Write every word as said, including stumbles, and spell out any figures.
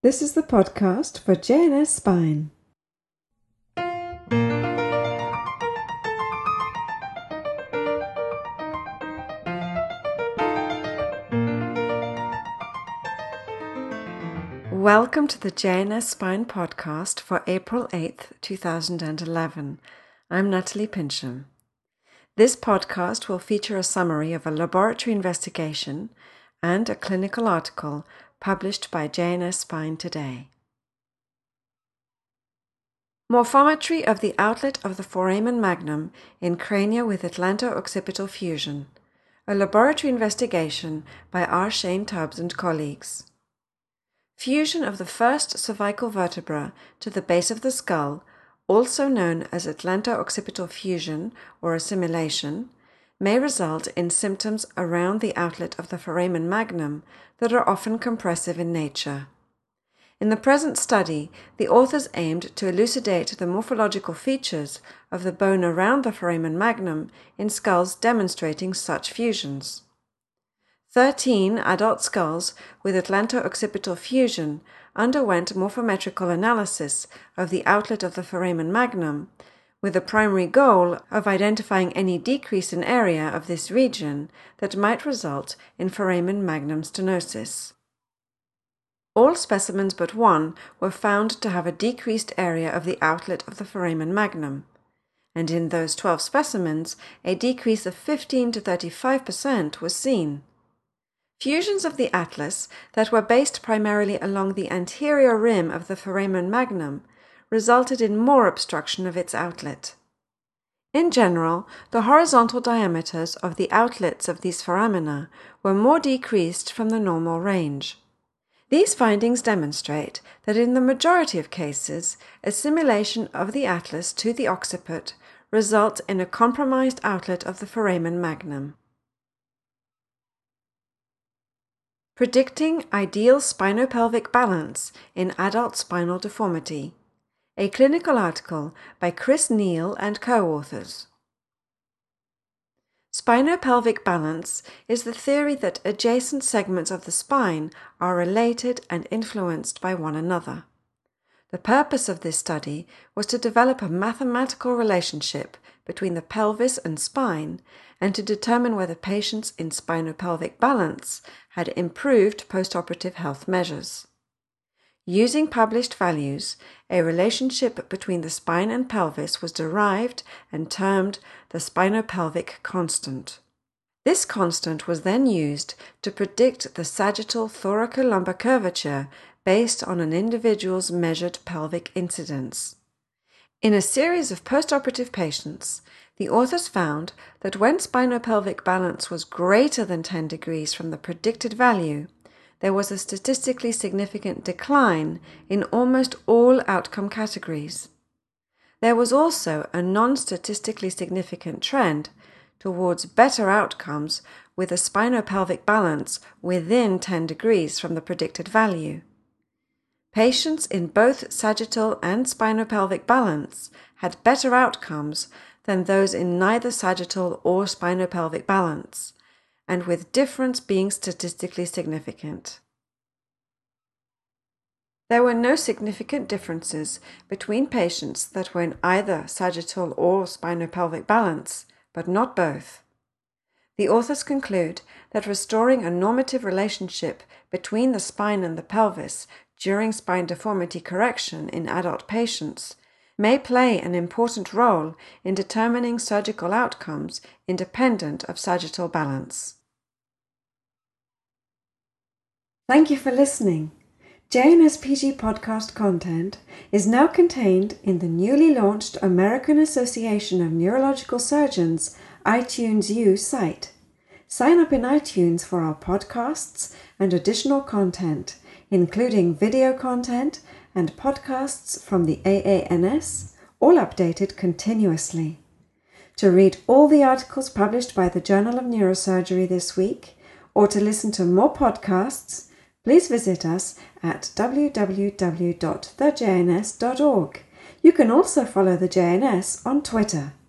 This is the podcast for J N S Spine. Welcome to the J N S Spine podcast for April eighth, two thousand eleven. I'm Natalie Pincham. This podcast will feature a summary of a laboratory investigation and a clinical article published by J N S Spine today. Morphometry of the outlet of the foramen magnum in crania with atlanto-occipital fusion. A laboratory investigation by R. Shane Tubbs and colleagues. Fusion of the first cervical vertebra to the base of the skull, also known as atlanto-occipital fusion or assimilation, may result in symptoms around the outlet of the foramen magnum that are often compressive in nature. In the present study, the authors aimed to elucidate the morphological features of the bone around the foramen magnum in skulls demonstrating such fusions. Thirteen adult skulls with atlanto-occipital fusion underwent morphometrical analysis of the outlet of the foramen magnum, with the primary goal of identifying any decrease in area of this region that might result in foramen magnum stenosis. All specimens but one were found to have a decreased area of the outlet of the foramen magnum, and in those twelve specimens, a decrease of fifteen to thirty-five percent was seen. Fusions of the atlas that were based primarily along the anterior rim of the foramen magnum resulted in more obstruction of its outlet. In general, the horizontal diameters of the outlets of these foramina were more decreased from the normal range. These findings demonstrate that in the majority of cases, assimilation of the atlas to the occiput results in a compromised outlet of the foramen magnum. Predicting ideal spinopelvic balance in adult spinal deformity. A clinical article by Chris Neal and co-authors. Spinopelvic balance is the theory that adjacent segments of the spine are related and influenced by one another. The purpose of this study was to develop a mathematical relationship between the pelvis and spine and to determine whether patients in spinopelvic balance had improved postoperative health measures. Using published values, a relationship between the spine and pelvis was derived and termed the spinopelvic constant. This constant was then used to predict the sagittal thoracolumbar curvature based on an individual's measured pelvic incidence. In a series of postoperative patients, the authors found that when spinopelvic balance was greater than ten degrees from the predicted value, there was a statistically significant decline in almost all outcome categories. There was also a non-statistically significant trend towards better outcomes with a spinopelvic balance within ten degrees from the predicted value. Patients in both sagittal and spinopelvic balance had better outcomes than those in neither sagittal or spinopelvic balance, and with difference being statistically significant. There were no significant differences between patients that were in either sagittal or spinopelvic balance, but not both. The authors conclude that restoring a normative relationship between the spine and the pelvis during spine deformity correction in adult patients may play an important role in determining surgical outcomes independent of sagittal balance. Thank you for listening. J N S P G podcast content is now contained in the newly launched American Association of Neurological Surgeons iTunes U site. Sign up in iTunes for our podcasts and additional content, including video content and podcasts from the A A N S, all updated continuously. To read all the articles published by the Journal of Neurosurgery this week, or to listen to more podcasts, please visit us at w w w dot the j n s dot org. You can also follow the J N S on Twitter.